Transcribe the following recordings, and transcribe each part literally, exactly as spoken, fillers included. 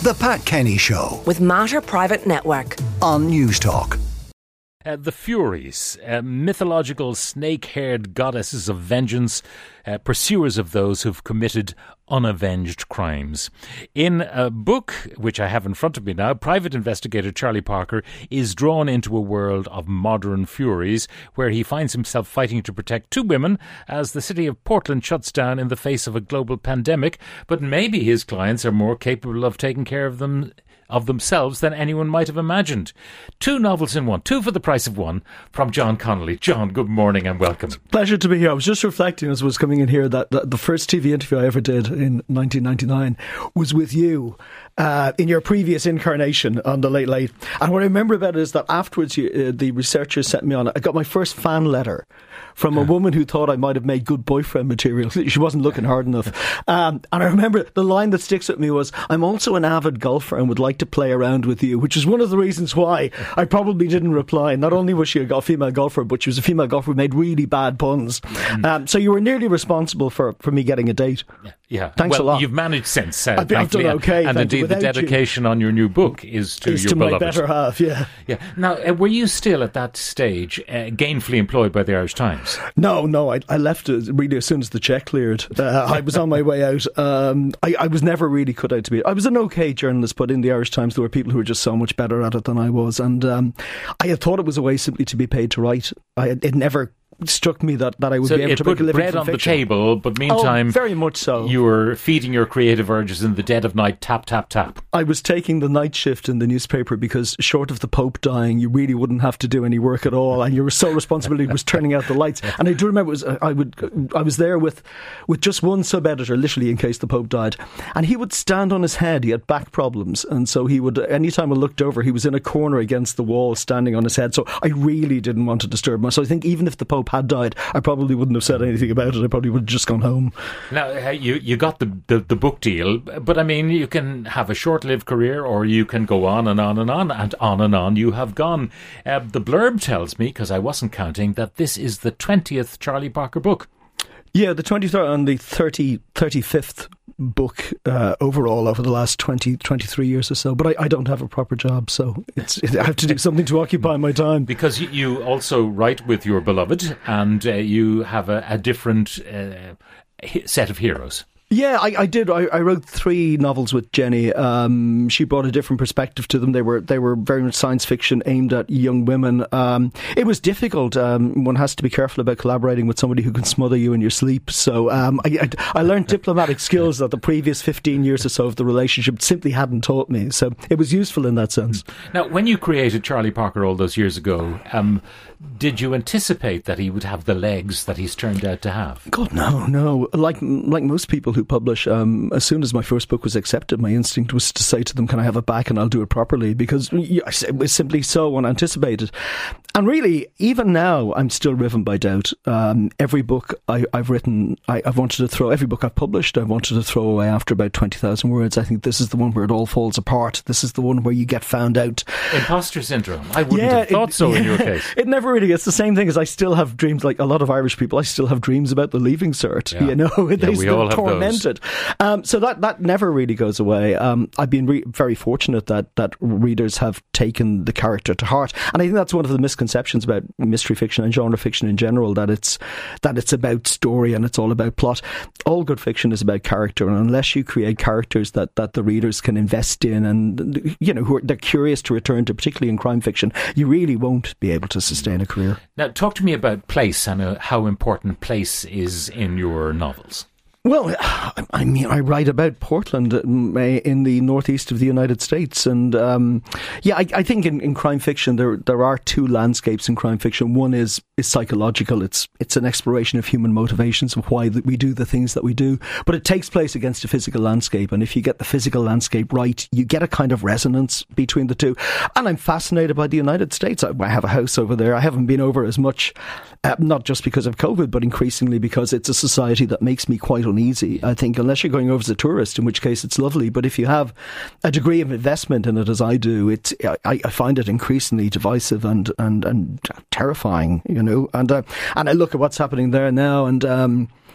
The Pat Kenny Show with Mater Private Network on News Talk. Uh, the Furies, uh, mythological snake-haired goddesses of vengeance, uh, pursuers of those who've committed unavenged crimes. In a book, which I have in front of me now, private investigator Charlie Parker is drawn into a world of modern furies where he finds himself fighting to protect two women as the city of Portland shuts down in the face of a global pandemic. But maybe his clients are more capable of taking care of them of themselves than anyone might have imagined. Two novels in one, two for the price of one, from John Connolly. John, good morning and welcome. Pleasure to be here. I was just reflecting as I was coming in here that, that the first T V interview I ever did in nineteen ninety-nine was with you uh, in your previous incarnation on The Late Late. And what I remember about it is that afterwards you, uh, the researchers sent me on it. I got my first fan letter from a woman who thought I might have made good boyfriend material. She wasn't looking hard enough. Um, and I remember the line that sticks with me was, I'm also an avid golfer and would like to play around with you, which is one of the reasons why I probably didn't reply. Not only was she a female golfer, but she was a female golfer who made really bad puns. Mm. Um, so you were nearly responsible for, for me getting a date. Yeah. yeah. Thanks well, a lot. You've managed since. Uh, I've, I've done okay. And indeed the dedication you. on your new book is to is your to beloved. my better half, yeah. yeah. Now, uh, were you still at that stage uh, gainfully employed by the Irish Times? No, no. I, I left it really as soon as the cheque cleared. Uh, I was on my way out. Um, I, I was never really cut out to be. I was an okay journalist, but in the Irish Times there were people who were just so much better at it than I was. And um, I had thought it was a way simply to be paid to write. I, it never struck me that, that I would so be able to make a living bread from on fiction. the table, but meantime, oh, very much so. You were feeding your creative urges in the dead of night, tap, tap, tap. I was taking the night shift in the newspaper because short of the Pope dying, you really wouldn't have to do any work at all, and your sole responsibility was turning out the lights. And I do remember it was I would I was there with with just one sub editor, literally in case the Pope died, and he would stand on his head. He had back problems, and so he would. Anytime I looked over, he was in a corner against the wall, standing on his head. So I really didn't want to disturb him. So I think even if the Pope had died, I probably wouldn't have said anything about it. I probably would have just gone home. Now, uh, you, you got the, the, the book deal, but I mean, you can have a short-lived career or you can go on and on and on, and on and on you have gone. Uh, the blurb tells me, because I wasn't counting, that this is the twentieth Charlie Parker book. Yeah, the twenty-third and the thirty, thirty-fifth book uh, overall over the last twenty, twenty-three years or so. But I, I don't have a proper job, so it's, I have to do something to occupy my time. Because you, you also write with your beloved, and uh, you have a, a different uh, set of heroes. Yeah, I, I did. I, I wrote three novels with Jenny. Um, she brought a different perspective to them. They were they were very much science fiction aimed at young women. Um, it was difficult. Um, one has to be careful about collaborating with somebody who can smother you in your sleep. So um, I, I, I learned diplomatic skills that the previous fifteen years or so of the relationship simply hadn't taught me. So it was useful in that sense. Now, when you created Charlie Parker all those years ago, um, did you anticipate that he would have the legs that he's turned out to have? God, no, no. Like like most people who publish, um, as soon as my first book was accepted, my instinct was to say to them, can I have it back and I'll do it properly, because it was simply so unanticipated. And really, even now, I'm still riven by doubt. Um, every book I, I've written, I, I've wanted to throw, every book I've published, I've wanted to throw away after about twenty thousand words. I think this is the one where it all falls apart. This is the one where you get found out. Imposter syndrome. I wouldn't yeah, have thought it, so yeah, in your case. It never really, it's the same thing as I still have dreams, like a lot of Irish people, I still have dreams about the Leaving Cert, yeah. you know, yeah, they we still all have tormented. Um, so that, that never really goes away. Um, I've been re- very fortunate that, that readers have taken the character to heart. And I think that's one of the misconceptions about mystery fiction and genre fiction in general, that it's that it's about story and it's all about plot. All good fiction is about character, and unless you create characters that, that the readers can invest in and, you know, who are, they're curious to return to, particularly in crime fiction, you really won't be able to sustain a career. Now, talk to me about place and uh, how important place is in your novels. Well, I mean, I write about Portland in the northeast of the United States, and um, yeah, I, I think in, in crime fiction there there are two landscapes in crime fiction. One is is psychological; it's it's an exploration of human motivations of why we do the things that we do, but it takes place against a physical landscape. And if you get the physical landscape right, you get a kind of resonance between the two. And I'm fascinated by the United States. I, I have a house over there. I haven't been over as much, uh, not just because of COVID, but increasingly because it's a society that makes me quite uneasy. I think unless you're going over as a tourist, in which case it's lovely, but if you have a degree of investment in it, as I do, it's I, I find it increasingly divisive and and and terrifying, you know. And uh, and I look at what's happening there now, and um,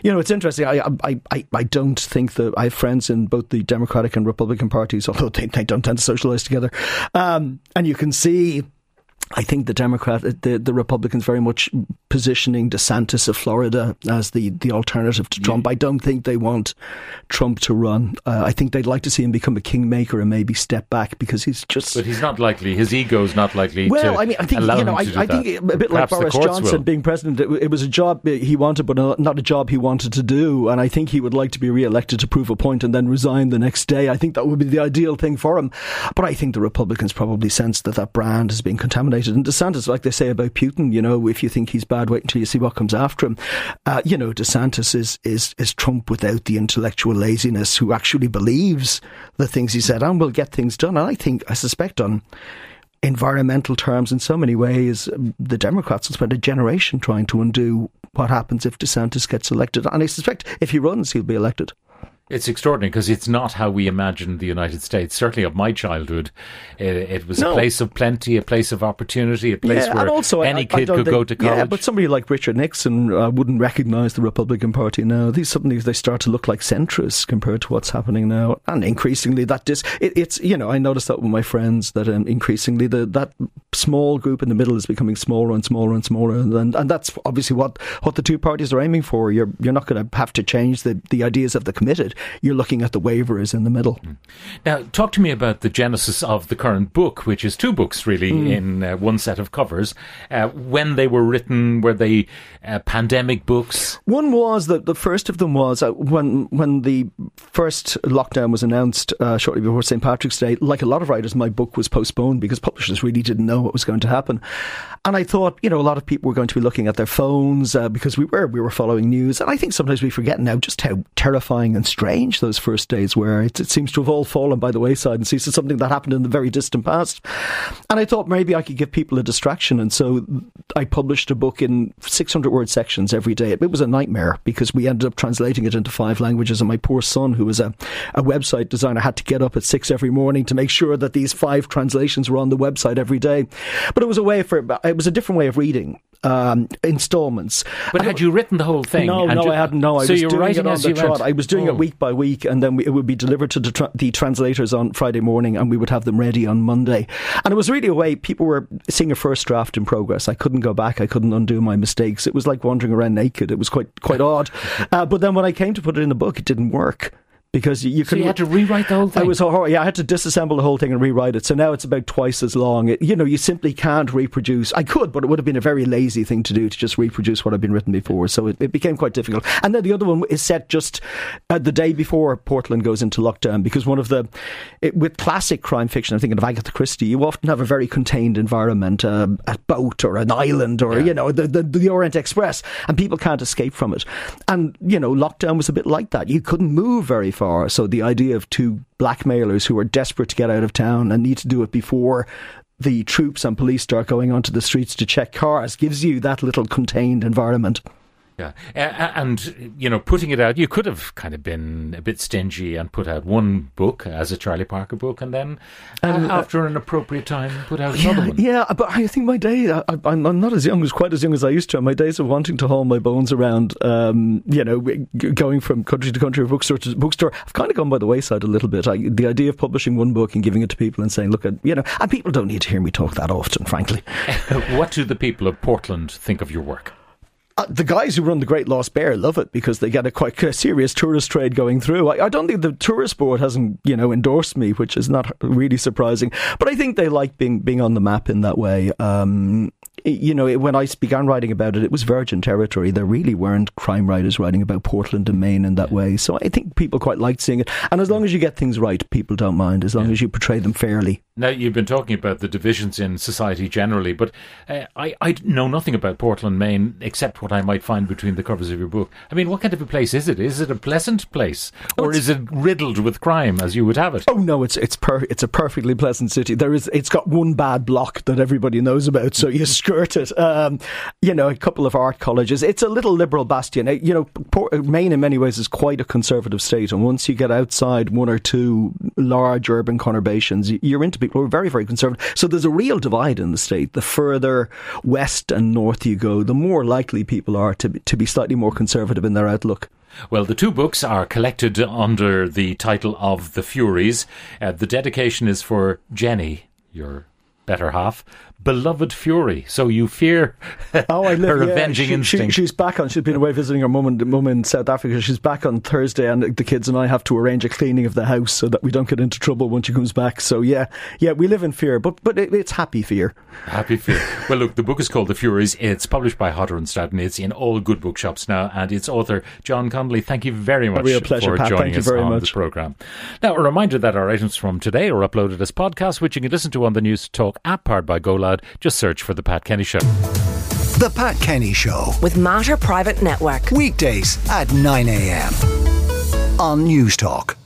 You know, it's interesting. I, I, I, I don't think that I have friends in both the Democratic and Republican parties, although they, they don't tend to socialise together. Um, and you can see, I think the Democrat, the, the Republicans very much positioning DeSantis of Florida as the, the alternative to Trump. Yeah. I don't think they want Trump to run. Uh, I think they'd like to see him become a kingmaker and maybe step back because he's just... But he's not likely, his ego's not likely well, to Well, I mean, I think, allow you know, him I, to do I that. think a bit like Perhaps Boris Johnson will. being president, it, it was a job he wanted, but not a job he wanted to do. And I think he would like to be re-elected to prove a point and then resign the next day. I think that would be the ideal thing for him. But I think the Republicans probably sense that that brand has been contaminated. And DeSantis, like they say about Putin, you know, if you think he's bad, wait until you see what comes after him. Uh, you know, DeSantis is, is, is Trump without the intellectual laziness, who actually believes the things he said and will get things done. And I think, I suspect on environmental terms, in so many ways, the Democrats will spend a generation trying to undo what happens if DeSantis gets elected. And I suspect if he runs, he'll be elected. It's extraordinary because it's not how we imagined the United States. Certainly of my childhood, it, it was no. a place of plenty, a place of opportunity, a place yeah, where also, any I, kid I could think, go to college. Yeah, but somebody like Richard Nixon uh, wouldn't recognise the Republican Party now. These suddenly they start to look like centrists compared to what's happening now, and increasingly that dis. It, it's you know I noticed that with my friends that um, increasingly the that small group in the middle is becoming smaller and smaller and smaller, and and, and that's obviously what what the two parties are aiming for. You're you're not going to have to change the the ideas of the committed. You're looking at the waverers in the middle. Now, talk to me about the genesis of the current book, which is two books really mm. in uh, one set of covers. Uh, when they were written, were they uh, pandemic books? One was, the, the first of them was uh, when when the first lockdown was announced uh, shortly before Saint Patrick's Day. Like a lot of writers, my book was postponed because publishers really didn't know what was going to happen. And I thought, you know, a lot of people were going to be looking at their phones uh, because we were we were following news. And I think sometimes we forget now just how terrifying and strange those first days where it, it seems to have all fallen by the wayside and seems to something that happened in the very distant past. And I thought maybe I could give people a distraction, and so I published a book in six hundred word sections every day. It was a nightmare because we ended up translating it into five languages, and my poor son, who was a, a website designer, had to get up at six every morning to make sure that these five translations were on the website every day. But it was a way for it was a different way of reading. Um, installments. But and had you written the whole thing? No, no, you, I hadn't. No, I so was you were doing writing it on as the you trot. went. I was doing oh. it week by week, and then we, it would be delivered to the, tra- the translators on Friday morning, and we would have them ready on Monday. And it was really a way people were seeing a first draft in progress. I couldn't go back. I couldn't undo my mistakes. It was like wandering around naked. It was quite quite odd. Uh, but then when I came to put it in the book, it didn't work. Because you, you, so you had to rewrite the whole thing? I was, yeah, I had to disassemble the whole thing and rewrite it. So now it's about twice as long. It, you know, you simply can't reproduce. I could, but it would have been a very lazy thing to do to just reproduce what had been written before. So it, it became quite difficult. And then the other one is set just uh, the day before Portland goes into lockdown, because one of the, it, with classic crime fiction, I'm thinking of Agatha Christie, you often have a very contained environment, uh, a boat or an island or, yeah. you know, the, the, the Orient Express, and people can't escape from it. And, you know, lockdown was a bit like that. You couldn't move very far. So the idea of two blackmailers who are desperate to get out of town and need to do it before the troops and police start going onto the streets to check cars gives you that little contained environment. Yeah, uh, and, you know, putting it out, you could have kind of been a bit stingy and put out one book as a Charlie Parker book, and then um, uh, after an appropriate time put out yeah, another one. Yeah, but I think my day, I, I'm, I'm not as young, as quite as young as I used to. My days of wanting to haul my bones around, um, you know, g- going from country to country, bookstore to bookstore, I've kind of gone by the wayside a little bit. I, the idea of publishing one book and giving it to people and saying, look, at, you know, and people don't need to hear me talk that often, frankly. What do the people of Portland think of your work? Uh, the guys who run the Great Lost Bear love it because they get a quite a serious tourist trade going through. I, I don't think the tourist board hasn't, you know, endorsed me, which is not really surprising. But I think they like being being on the map in that way. Um, you know, when I began writing about it, it was virgin territory. There really weren't crime writers writing about Portland and Maine in that way. So I think people quite liked seeing it. And as long as you get things right, people don't mind, as long yeah. as you portray them fairly. Now, you've been talking about the divisions in society generally, but uh, I, I know nothing about Portland, Maine, except what I might find between the covers of your book. I mean, what kind of a place is it? Is it a pleasant place? Or oh, is it riddled with crime, as you would have it? Oh, no, it's it's per- it's a perfectly pleasant city. There is, it's got one bad block that everybody knows about, so you skirt it. Um, you know, a couple of art colleges. It's a little liberal bastion. You know, Port- Maine in many ways is quite a conservative state, and once you get outside one or two large urban conurbations, you're into people who are very, very conservative. So there's a real divide in the state. The further west and north you go, the more likely people are to be, to be slightly more conservative in their outlook. Well, the two books are collected under the title of The Furies. Uh, the dedication is for Jenny, your better half, beloved Fury. So you fear oh, I live, her yeah. avenging she, instinct. She, she's back on. She's been away visiting her mum and mum in South Africa. She's back on Thursday, and the kids and I have to arrange a cleaning of the house so that we don't get into trouble when she comes back. So yeah, yeah, we live in fear, but but it, it's happy fear. Happy fear. Well, look, the book is called The Furies. It's published by Hodder and Stoughton. It's in all good bookshops now, and its author John Connolly. Thank you very much a real pleasure, for Pat. joining Thank us you very on much. the programme. Now, a reminder that our items from today are uploaded as podcasts, which you can listen to on the News Talk app powered by GoLoud. Just search for The Pat Kenny Show. The Pat Kenny Show. With Matter Private Network. Weekdays at nine a.m. on News Talk.